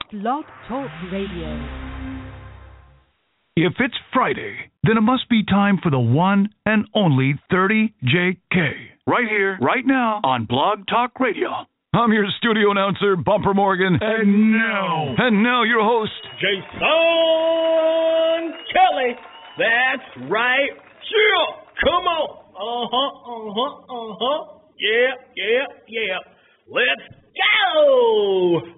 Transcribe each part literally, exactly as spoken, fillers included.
Blog Talk Radio. If it's Friday, then it must be time for the one and only thirty J K. Right here, right now, on Blog Talk Radio. I'm your studio announcer, Bumper Morgan. And now, and now your host, Jason Kelly. That's right. Chill. Come on. Uh-huh, uh-huh, uh-huh. Yeah, yeah, yeah. Let's go.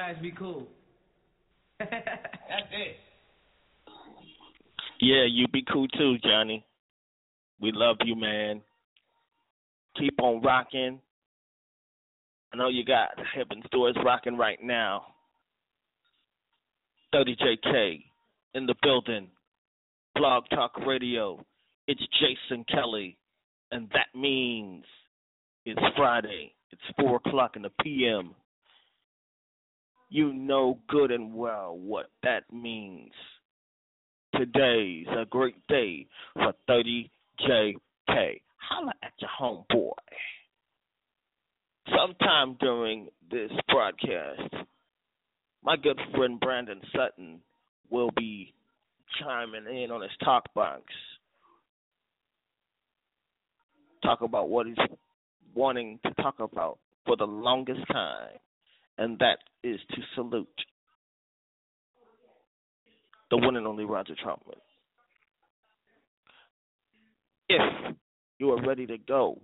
guys be cool. That's it. Yeah, you be cool too, Johnny. We love you, man. Keep on rocking. I know you got Heaven Stores rocking right now. thirty J K in the building. Blog Talk Radio. It's Jason Kelly. And that means it's Friday. It's four o'clock in the P M. You know good and well what that means. Today's a great day for thirty J K. Holla at your homeboy. Sometime during this broadcast, my good friend Brandon Sutton will be chiming in on his talk box. Talk about what he's wanting to talk about for the longest time, and that is to salute the one and only Roger Troutman. If you are ready to go,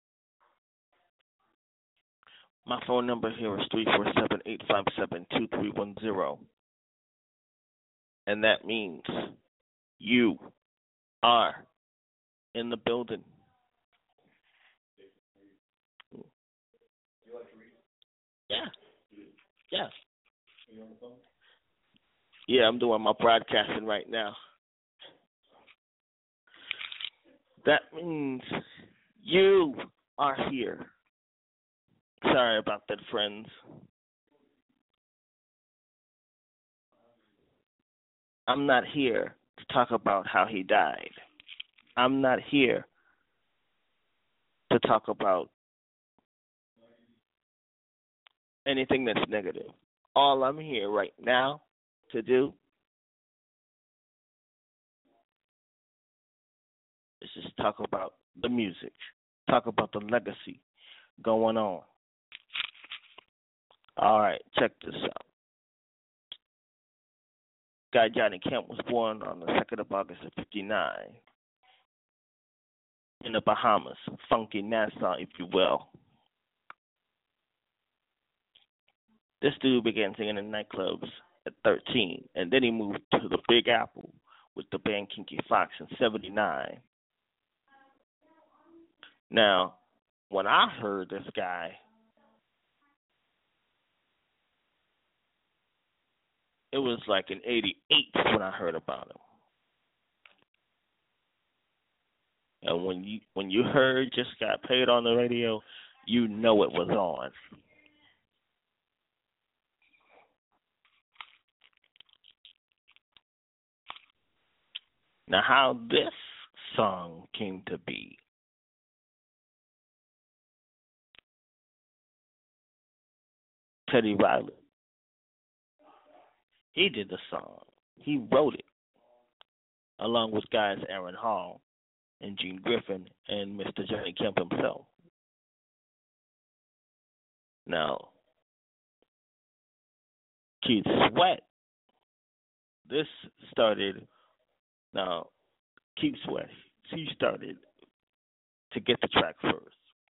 my phone number here is three four seven, eight five seven, two three one zero. And that means you are in the building. Yeah. Yeah. Yeah, I'm doing my broadcasting right now. That means you are here. Sorry about that, friends. I'm not here to talk about how he died. I'm not here to talk about anything that's negative. All I'm here right now to do is just talk about the music, talk about the legacy going on. All right, check this out. Guy Johnny Kemp was born on the second of August of fifty-nine in the Bahamas, funky Nassau, if you will. This dude began singing in nightclubs at thirteen, and then he moved to the Big Apple with the band Kinky Fox in seventy-nine. Now, when I heard this guy, it was like in eighty-eight when I heard about him. And when you when you heard Just Got Paid on the radio, you know it was on. Now, how this song came to be. Teddy Riley. He did the song. He wrote it, along with guys Aaron Hall and Gene Griffin and Mister Johnny Kemp himself. Now, Keith Sweat, this started, now, Keith Sweat, he started to get the track first.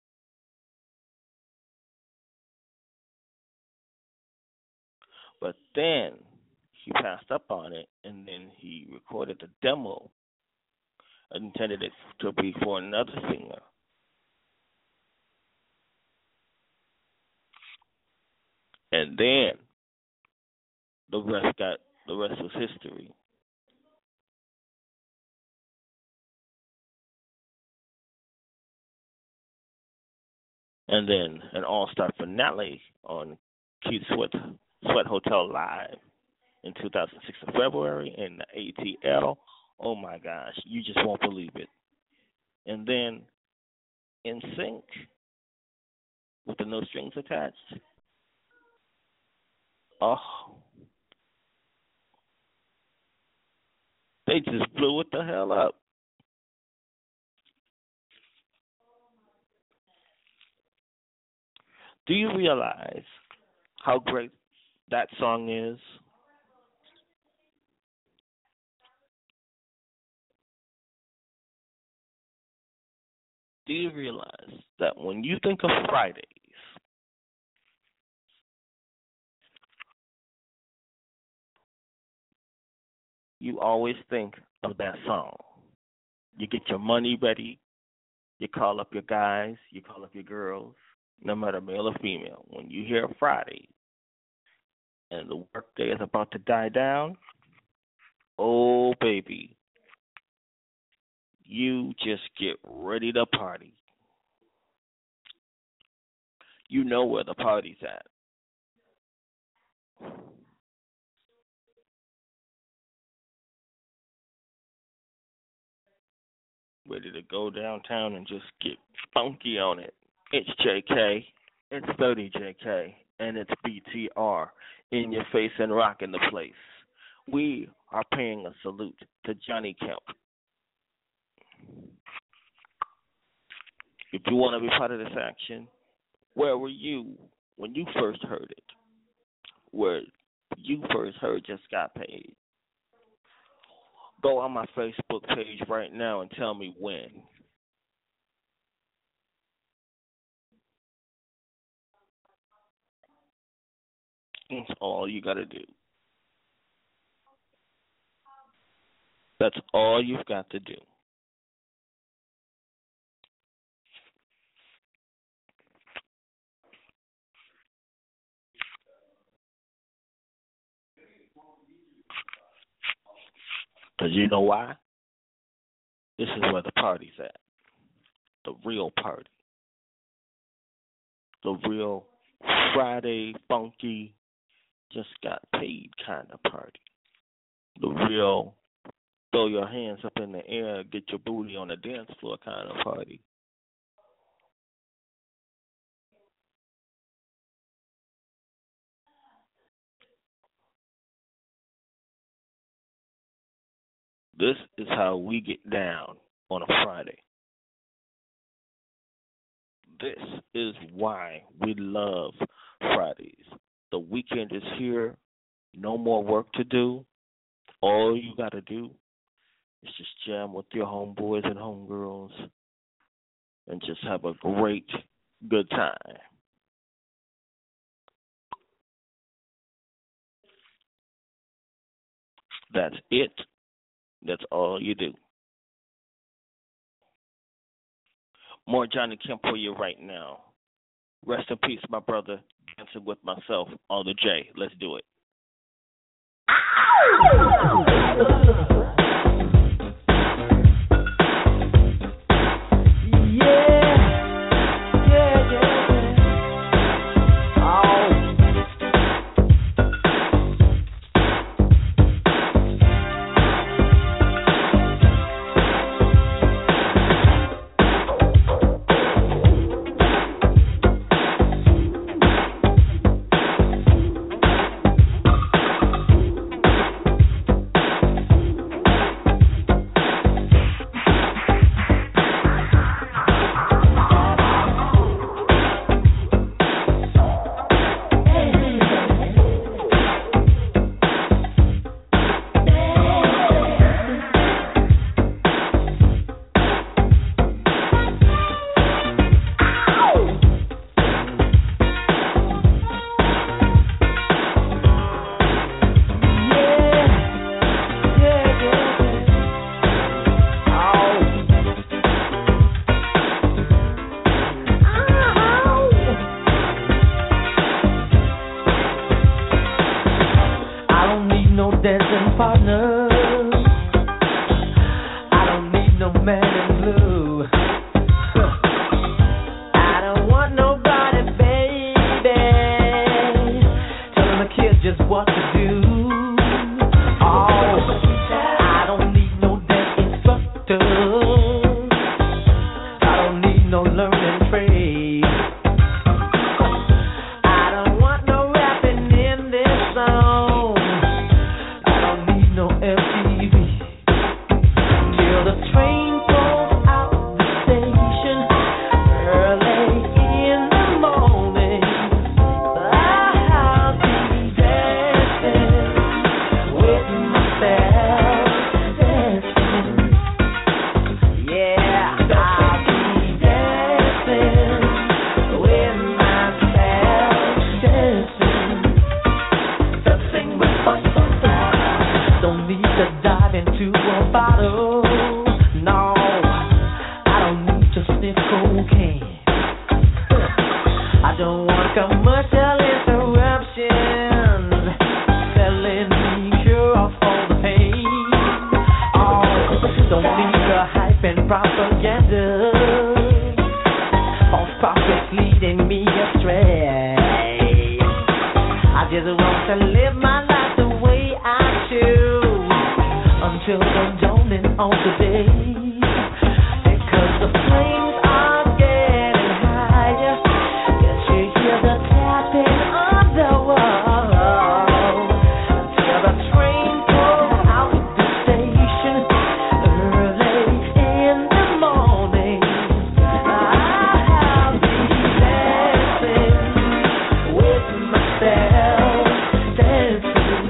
But then he passed up on it, and then he recorded a demo, intended it to be for another singer. And then the rest got the rest was history. And then an all-star finale on Keith Sweat Sweat Hotel Live in two thousand six in February in the A T L. Oh my gosh, you just won't believe it. And then In Sync with the No Strings Attached. Oh, they just blew it the hell up. Do you realize how great that song is? Do you realize that when you think of Fridays, you always think of that song. You get your money ready, you call up your guys, you call up your girls, no matter male or female. When you hear Friday and the workday is about to die down, oh baby, you just get ready to party. You know where the party's at. Ready to go downtown and just get funky on it. It's J K, it's thirty J K, and it's B T R, in your face and rocking the place. We are paying a salute to Johnny Kemp. If you want to be part of this action, where were you when you first heard it? Where you first heard Just Got Paid? Go on my Facebook page right now and tell me when. That's all you got to do. That's all you've got to do. Because you know why? This is where the party's at. The real party. The real Friday funky, just got paid kind of party. The real throw your hands up in the air, get your booty on the dance floor kind of party. This is how we get down on a Friday. This is why we love Fridays. The weekend is here. No more work to do. All you got to do is just jam with your homeboys and homegirls and just have a great, good time. That's it. That's all you do. More Johnny Kemp for you right now. Rest in peace, my brother. Dancing with myself on the J. Let's do it. Dancing Commercial interruptions, selling me cure of all the pain. Oh, don't need the hype and propaganda. False prophets leading me astray. I just want to live my life the way I choose until the dawning of the day. Because the flames are getting higher. Can't you hear the tapping on the wall? Until the train pulls out the station early in the morning. I'll be dancing with myself, dancing.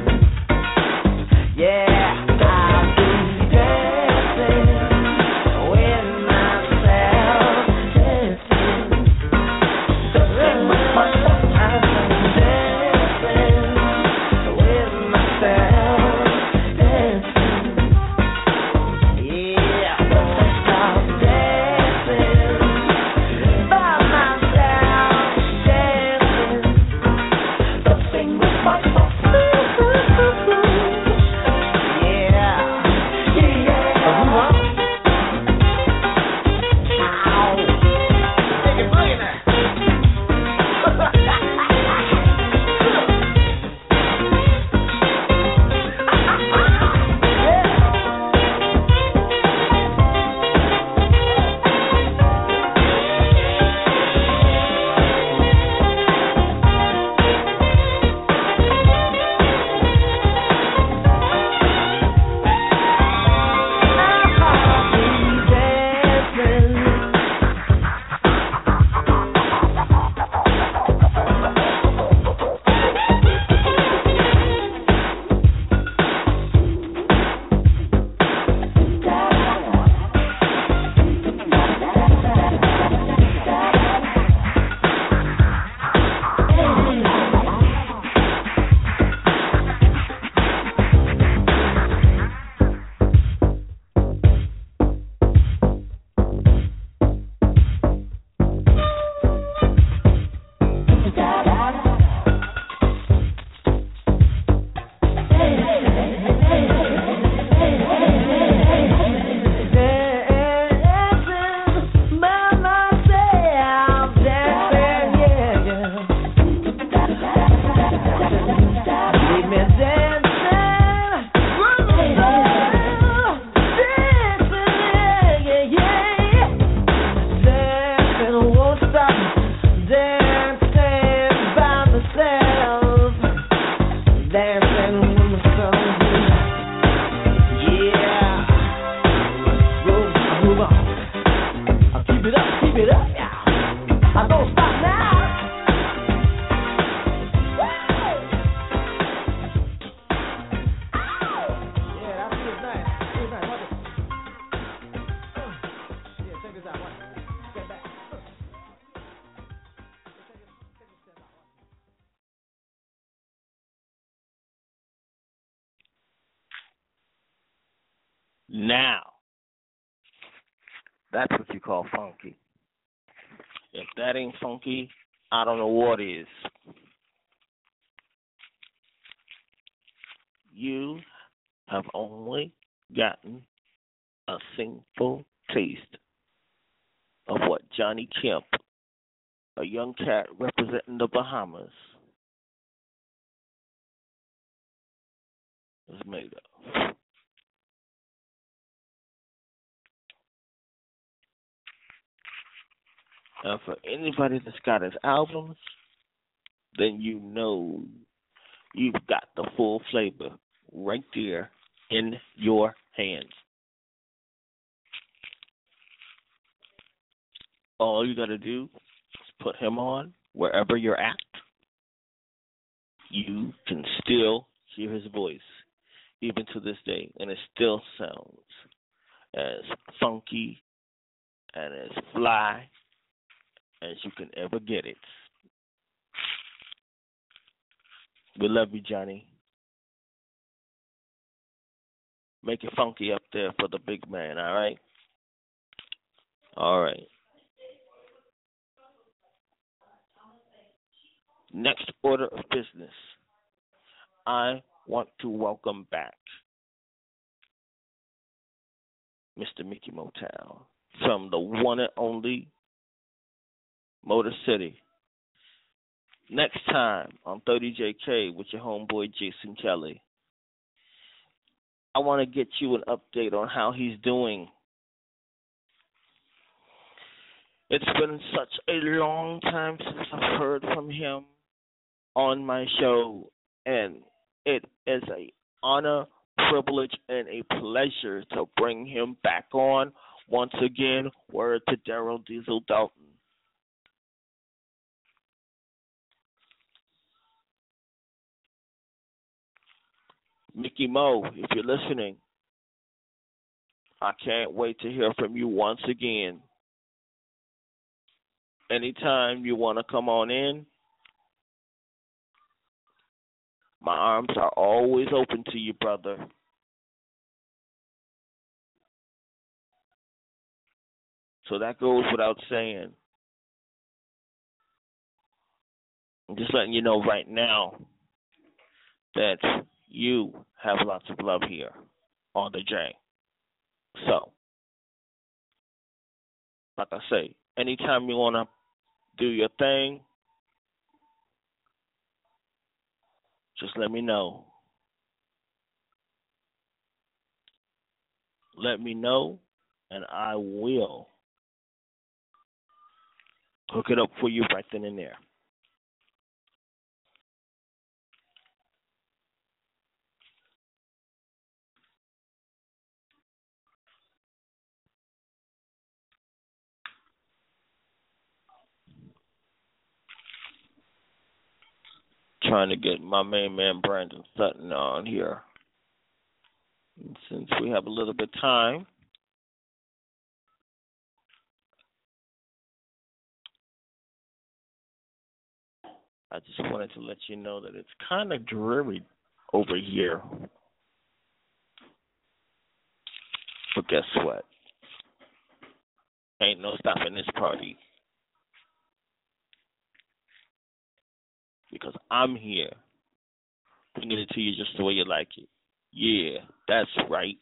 Yeah, I'll be dancing with myself, dancing. Dancing with myself, I'm dancing with myself, dancing. Yeah, I'm dancing by myself, dancing. Dancing with myself. Yeah, yeah. Uh-huh. Ow. Take it, bring it now. Dancing by myself, dancing, yeah, yeah. Leave me dancing with myself, dancing, yeah, yeah. Dancing won't stop, dancing by myself, dancing with myself, yeah. Move, move on. I'll keep it up, keep it up, yeah. I don't stop now. Woo! Ow! Yeah, that feels nice. Feels nice. Watch it. Yeah, check this out. Watch it. Get back. Check this, check this step out. Watch it. Now, that's what you call funky. If that ain't funky, I don't know what is. You have only gotten a simple taste of what Johnny Kemp, a young cat representing the Bahamas, is made of. Now, for anybody that's got his albums, then you know you've got the full flavor right there in your hands. All you got to do is put him on wherever you're at. You can still hear his voice, even to this day, and it still sounds as funky and as fly as you can ever get it. We love you, Johnny. Make it funky up there for the big man, all right? All right. Next order of business. I want to welcome back Mister Mickey Motown from the one and only Motor City. Next time on thirty J K with your homeboy Jason Kelly. I want to get you an update on how he's doing. It's been such a long time since I've heard from him on my show, and it is an honor, privilege, and a pleasure to bring him back on. Once again, word to Daryl Diesel Dalton. Mickey Mo, if you're listening, I can't wait to hear from you once again. Anytime you want to come on in, my arms are always open to you, brother. So that goes without saying. I'm just letting you know right now that you have lots of love here on the J. So, like I say, anytime you want to do your thing, just let me know. Let me know, and I will hook it up for you right then and there. Trying to get my main man Brandon Sutton on here. And since we have a little bit of time, I just wanted to let you know that it's kind of dreary over here. But guess what? Ain't no stopping this party. Because I'm here, bringing it to you just the way you like it. Yeah, that's right.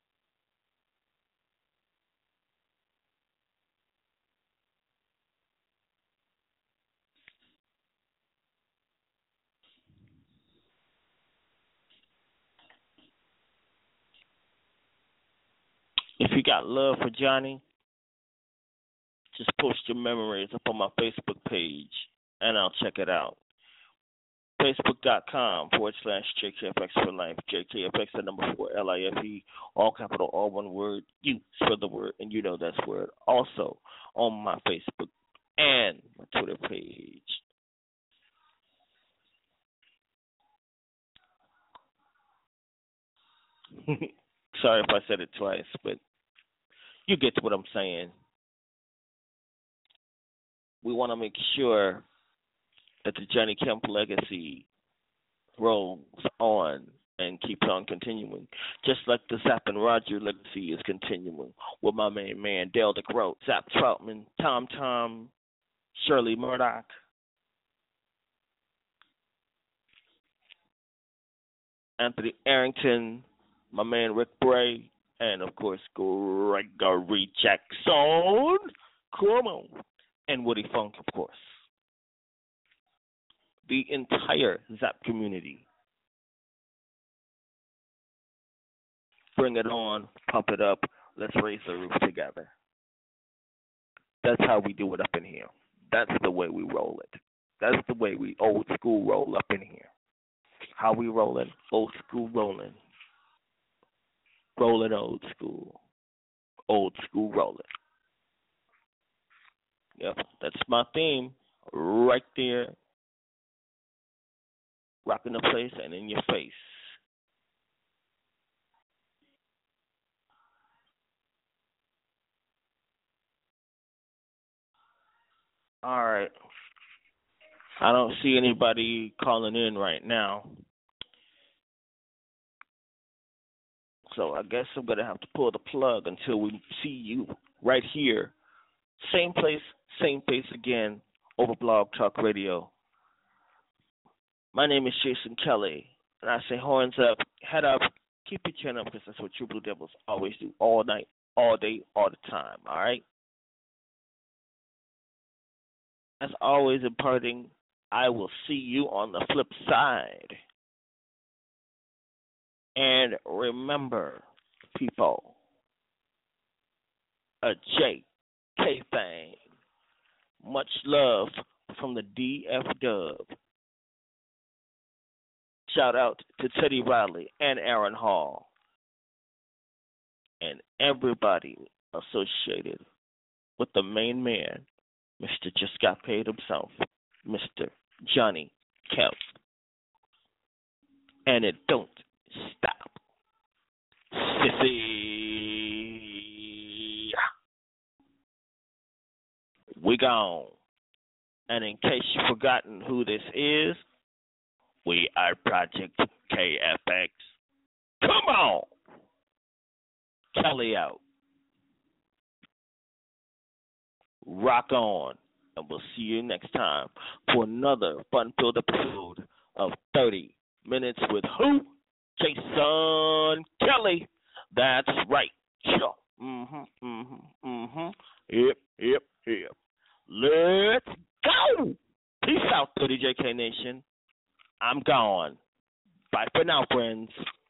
If you got love for Johnny, just post your memories up on my Facebook page, and I'll check it out. Facebook.com forward slash JKFX for life. J K F X, the number four, L I F E, all capital, all one word. You for the word, and you know that's word. Also on my Facebook and my Twitter page. Sorry if I said it twice, but you get what I'm saying. We want to make sure that the Johnny Kemp legacy rolls on and keeps on continuing, just like the Zapp and Roger legacy is continuing with my main man, Dale DeGroat, Zapp Troutman, Tom Tom, Shirley Murdoch, Anthony Arrington, my man Rick Bray, and, of course, Gregory Jackson, come on, and Woody Funk, of course. The entire Zapp community. Bring it on, pump it up, let's raise the roof together. That's how we do it up in here. That's the way we roll it. That's the way we old school roll up in here. How we rolling? Old school rolling. Rolling old school. Old school rolling. Yep, that's my theme right there. Rocking the place and in your face. All right. I don't see anybody calling in right now. So I guess I'm going to have to pull the plug until we see you right here. Same place, same place again over Blog Talk Radio. My name is Jason Kelly, and I say horns up, head up, keep your chin up, because that's what True Blue Devils always do, all night, all day, all the time, all right? As always, in parting, I will see you on the flip side. And remember, people, a J K thing. Much love from the D F Dub. Shout out to Teddy Riley and Aaron Hall and everybody associated with the main man, Mister Just Got Paid himself, Mister Johnny Kelp. And it don't stop. Sissy. We gone. And in case you've forgotten who this is, we are Project K F X. Come on! Kelly out. Rock on. And we'll see you next time for another fun-filled episode of thirty Minutes with who? Jason Kelly. That's right. Sure. Mm-hmm, mm-hmm, mm-hmm. Yep, yep, yep. Let's go. Peace out, thirty J K Nation. I'm gone. Bye for now, friends.